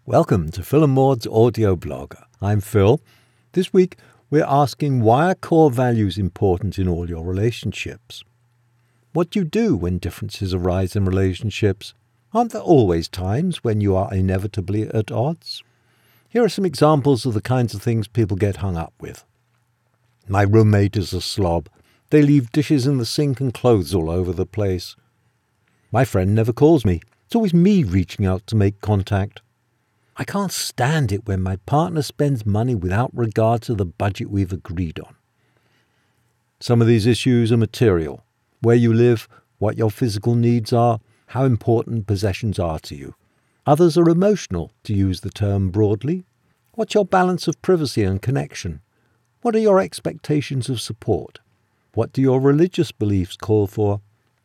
Welcome to Phil and Maud's audio blog. I'm Phil. This week we're asking, why are core values important in all your relationships? What do you do when differences arise in relationships? Aren't there always times when you are inevitably at odds? Here are some examples of the kinds of things people get hung up with. My roommate is a slob. They leave dishes in the sink and clothes all over the place. My friend never calls me. It's always me reaching out to make contact. I can't stand it when my partner spends money without regard to the budget we've agreed on. Some of these issues are material: where you live, what your physical needs are, how important possessions are to you. Others are emotional, to use the term broadly. What's your balance of privacy and connection? What are your expectations of support? What do your religious beliefs call for?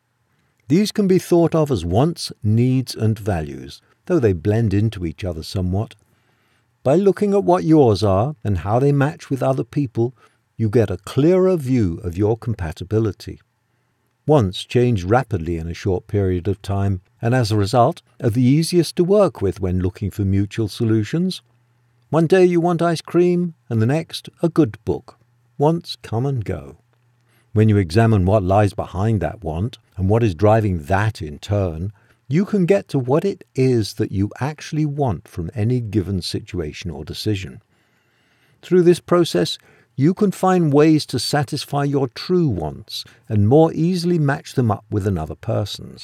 These can be thought of as wants, needs, and values, though they blend into each other somewhat. By looking at what yours are and how they match with other people, you get a clearer view of your compatibility. Wants change rapidly in a short period of time, and as a result are the easiest to work with when looking for mutual solutions. One day you want ice cream, and the next a good book. Wants come and go. When you examine what lies behind that want, and what is driving that in turn, you can get to what it is that you actually want from any given situation or decision. Through this process, you can find ways to satisfy your true wants and more easily match them up with another person's.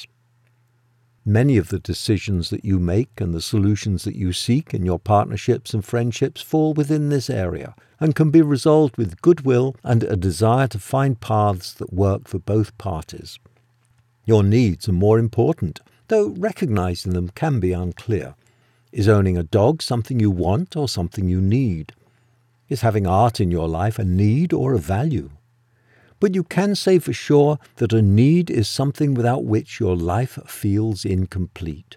Many of the decisions that you make and the solutions that you seek in your partnerships and friendships fall within this area and can be resolved with goodwill and a desire to find paths that work for both parties. Your needs are more important, though recognizing them can be unclear. Is owning a dog something you want or something you need? Is having art in your life a need or a value? But you can say for sure that a need is something without which your life feels incomplete.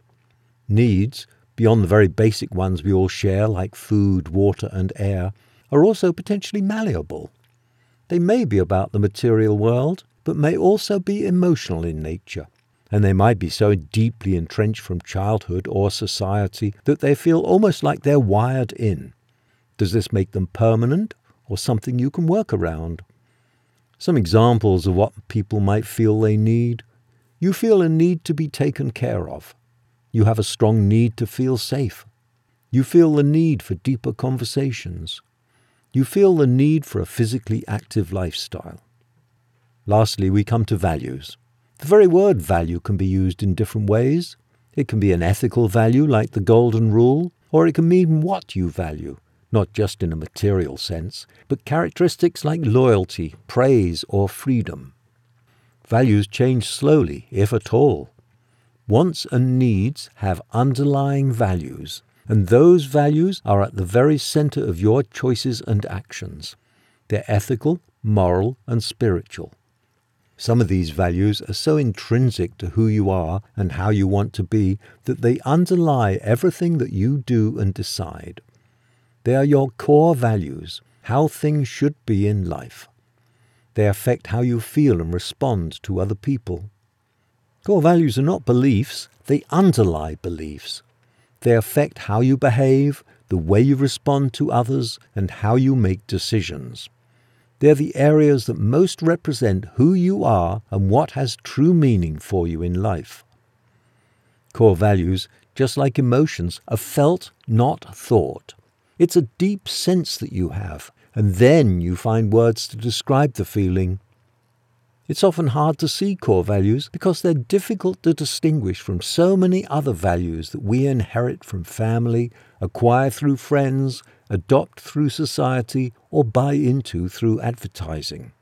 Needs, beyond the very basic ones we all share, like food, water, and air, are also potentially malleable. They may be about the material world, but may also be emotional in nature. And they might be so deeply entrenched from childhood or society that they feel almost like they're wired in. Does this make them permanent or something you can work around? Some examples of what people might feel they need. You feel a need to be taken care of. You have a strong need to feel safe. You feel the need for deeper conversations. You feel the need for a physically active lifestyle. Lastly, we come to values. The very word value can be used in different ways. It can be an ethical value like the Golden Rule, or it can mean what you value, not just in a material sense, but characteristics like loyalty, praise, or freedom. Values change slowly, if at all. Wants and needs have underlying values, and those values are at the very center of your choices and actions. They're ethical, moral, and spiritual. Some of these values are so intrinsic to who you are and how you want to be that they underlie everything that you do and decide. They are your core values, how things should be in life. They affect how you feel and respond to other people. Core values are not beliefs, they underlie beliefs. They affect how you behave, the way you respond to others, and how you make decisions. They're the areas that most represent who you are and what has true meaning for you in life. Core values, just like emotions, are felt, not thought. It's a deep sense that you have, and then you find words to describe the feeling. It's often hard to see core values because they're difficult to distinguish from so many other values that we inherit from family, acquire through friends, adopt through society, or buy into through advertising.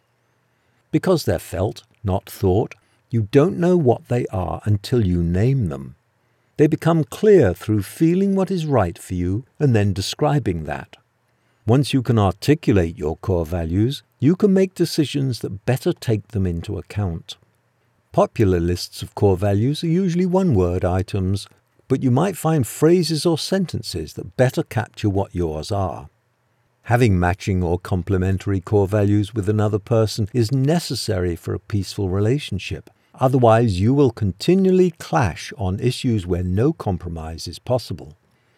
Because they're felt, not thought, you don't know what they are until you name them. They become clear through feeling what is right for you and then describing that. Once you can articulate your core values, you can make decisions that better take them into account. Popular lists of core values are usually one-word items, but you might find phrases or sentences that better capture what yours are. Having matching or complementary core values with another person is necessary for a peaceful relationship. Otherwise, you will continually clash on issues where no compromise is possible.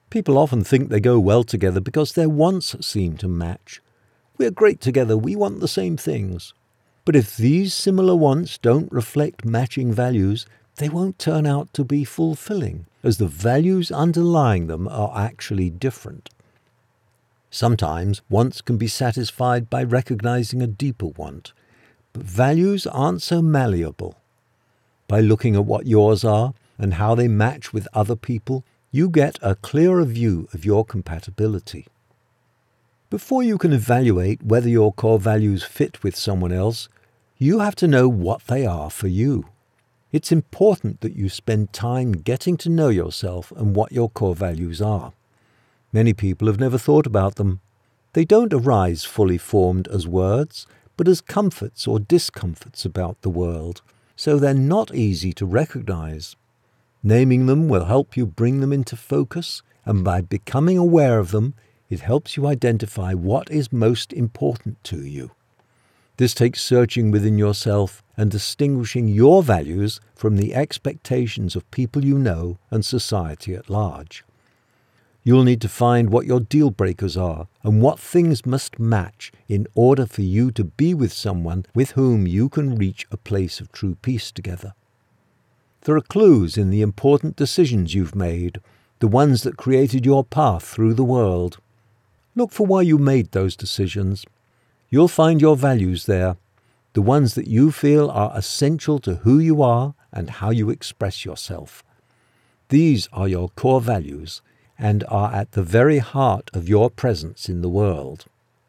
People often think they go well together because their wants seem to match. We're great together, we want the same things. But if these similar wants don't reflect matching values, they won't turn out to be fulfilling, as the values underlying them are actually different. Sometimes wants can be satisfied by recognizing a deeper want, but values aren't so malleable. By looking at what yours are and how they match with other people, you get a clearer view of your compatibility. Before you can evaluate whether your core values fit with someone else, you have to know what they are for you. It's important that you spend time getting to know yourself and what your core values are. Many people have never thought about them. They don't arise fully formed as words, but as comforts or discomforts about the world, so they're not easy to recognize. Naming them will help you bring them into focus, and by becoming aware of them, it helps you identify what is most important to you. This takes searching within yourself and distinguishing your values from the expectations of people you know and society at large. You'll need to find what your deal breakers are and what things must match in order for you to be with someone with whom you can reach a place of true peace together. There are clues in the important decisions you've made, the ones that created your path through the world. Look for why you made those decisions. You'll find your values there, the ones that you feel are essential to who you are and how you express yourself. These are your core values and are at the very heart of your presence in the world.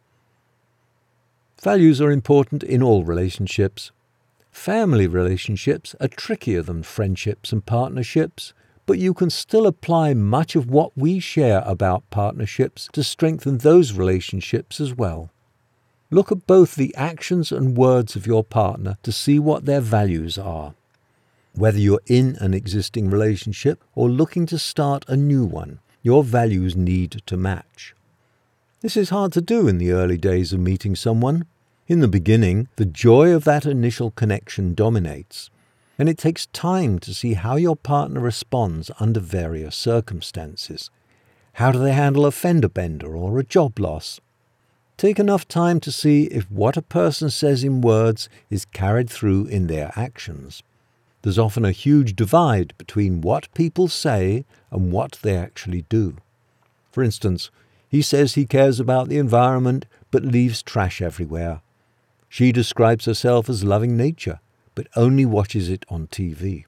Values are important in all relationships. Family relationships are trickier than friendships and partnerships, but you can still apply much of what we share about partnerships to strengthen those relationships as well. Look at both the actions and words of your partner to see what their values are. Whether you're in an existing relationship or looking to start a new one, your values need to match. This is hard to do in the early days of meeting someone. In the beginning, the joy of that initial connection dominates, and it takes time to see how your partner responds under various circumstances. How do they handle a fender bender or a job loss? Take enough time to see if what a person says in words is carried through in their actions. There's often a huge divide between what people say and what they actually do. For instance, he says he cares about the environment but leaves trash everywhere. She describes herself as loving nature, but only watches it on TV.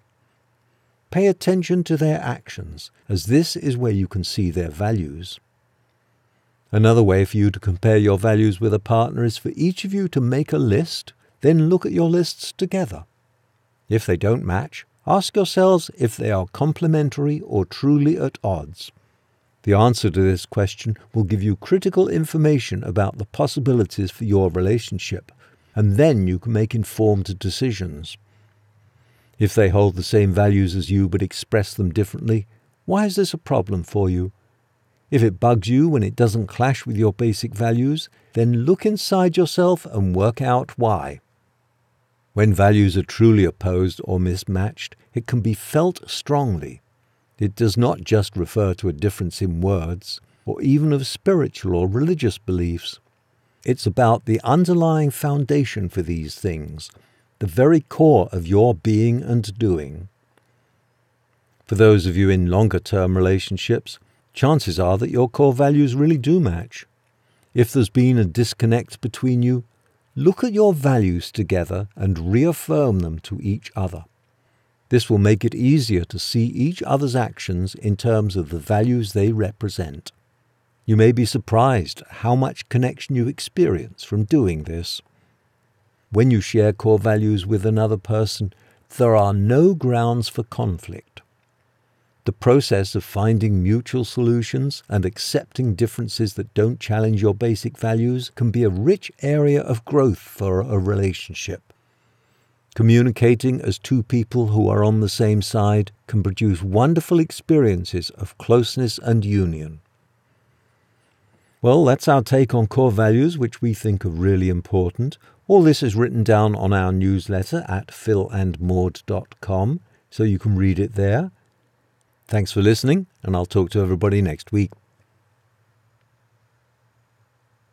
Pay attention to their actions, as this is where you can see their values. Another way for you to compare your values with a partner is for each of you to make a list, then look at your lists together. If they don't match, ask yourselves if they are complementary or truly at odds. The answer to this question will give you critical information about the possibilities for your relationship, and then you can make informed decisions. If they hold the same values as you but express them differently, why is this a problem for you? If it bugs you when it doesn't clash with your basic values, then look inside yourself and work out why. When values are truly opposed or mismatched, it can be felt strongly. It does not just refer to a difference in words, or even of spiritual or religious beliefs. It's about the underlying foundation for these things, the very core of your being and doing. For those of you in longer-term relationships, chances are that your core values really do match. If there's been a disconnect between you, look at your values together and reaffirm them to each other. This will make it easier to see each other's actions in terms of the values they represent. You may be surprised how much connection you experience from doing this. When you share core values with another person, there are no grounds for conflict. The process of finding mutual solutions and accepting differences that don't challenge your basic values can be a rich area of growth for a relationship. Communicating as two people who are on the same side can produce wonderful experiences of closeness and union. Well, that's our take on core values, which we think are really important. All this is written down on our newsletter at philandmaud.com, so you can read it there. Thanks for listening, and I'll talk to everybody next week.